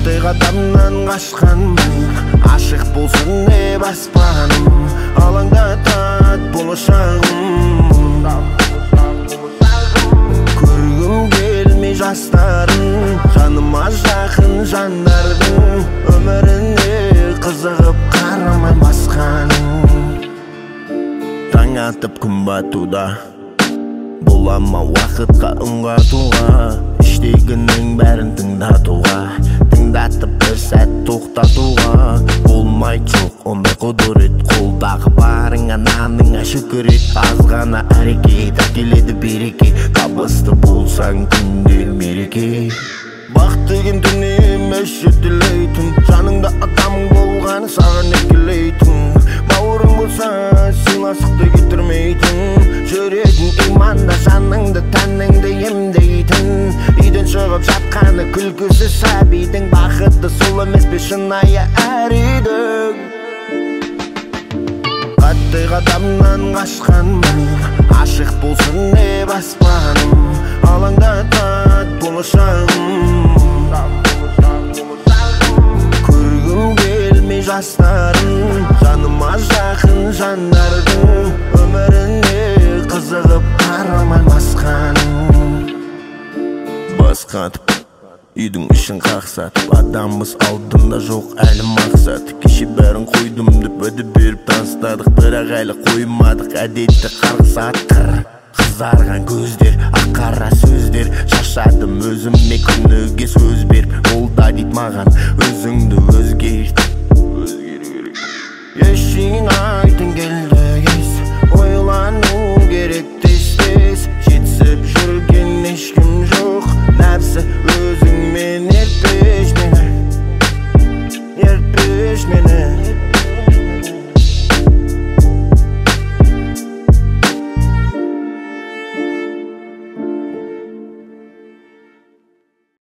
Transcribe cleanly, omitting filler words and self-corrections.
Қатты қадамнан қашқанмын, ашық болсын деп аспаным, алаңдатады болашағым. Көргім келмей жастарын, жаныма жақын жандардың, өміріне қызығып қарамай басқаның. Таң атып күн батуда, болама уақытқа ұңғатуға, іштегінің бәрін тыңдатуға, тыңдатып бір сәт тоқтатуға болмай жоқ ондай құдірет. Қолдағы барыңа наныңа шүкір ет, аз ғана әрекет әкеледі береке, табысты болсаң күнде мереке. Бақыт деген дүние емес жетелейтін, жаныңда адамың болғаны саған еркелейтін, бауырың болса сыйластықты кетірмейтін, жүрегің иманда жаныңды тәніңді емдейтін, үйден шығып жатқаны күлкісі сәбидің, бақыты сол емес пе шынайы әр үйдің. Қатты қадамнан қашқанмын, ашық болсын деп аспаным, алаңдатады болашағым. Көргім келмей жастарын, жаныма жақын жандардың, өміріне қызығып қарамай басқаның. Басқатып үйдің ішін қақсатып, адамбыз алдында жоқ әлі мақсат. Кеше бәрін қойдым деп өді беріп тастадық, бірақ әлі қоймадық әдетті қарғыс атқыр. Қызарған көздер, аққара сөздер, шашадым өзіме күніге сөз беріп, ол да дейд маған өзіңді өзгерт. Ештеңең